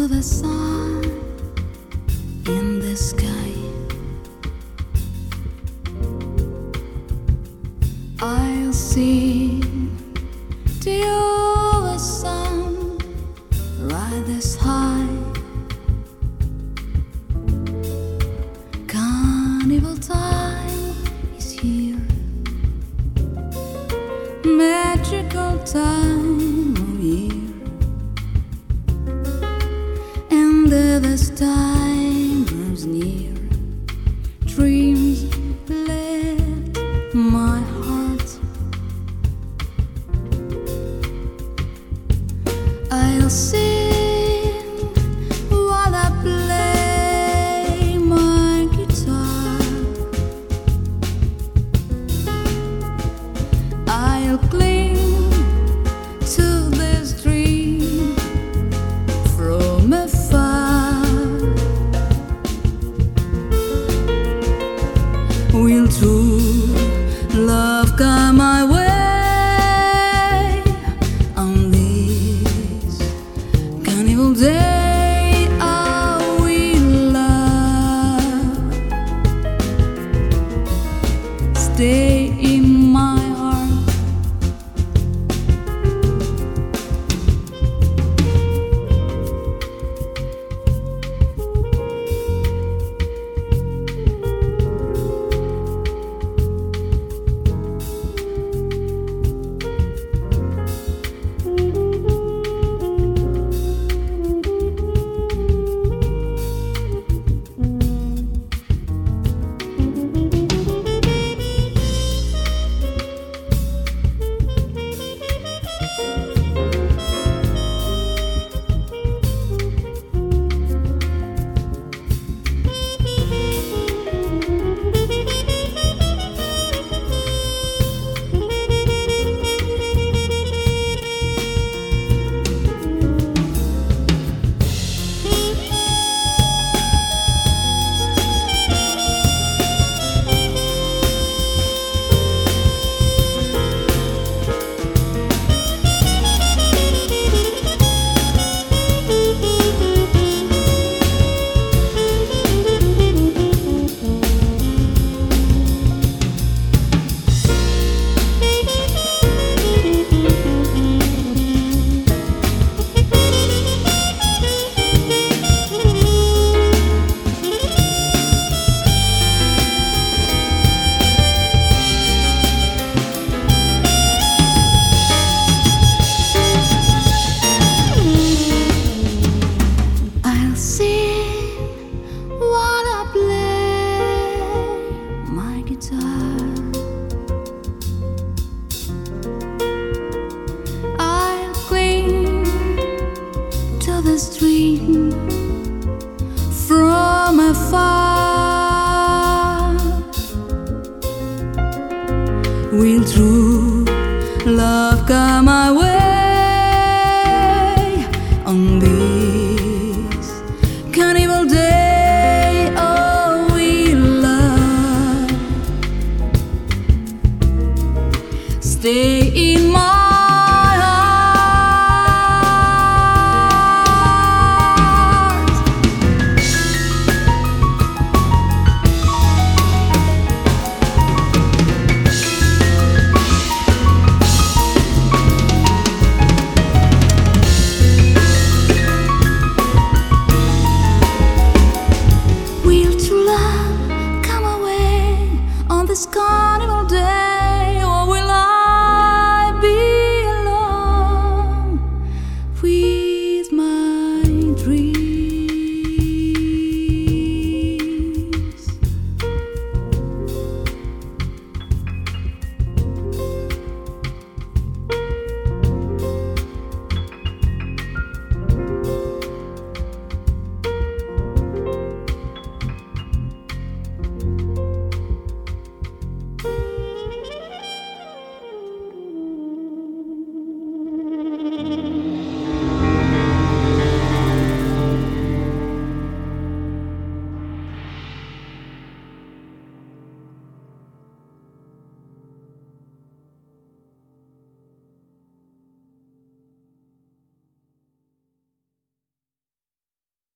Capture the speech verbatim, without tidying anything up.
to the sun in the sky. I'll sing to you the sun right this high. Carnival time is here, magical time of year, and this time grows near. Dreams let my heart. I'll sing while I play my guitar. I'll cling to this dream from afar. Will true love come my way on this carnival day? I will love stay in my heart. I'll cling to the street from afar. Will true love come my way on this carnival day? Oh, will love stay in my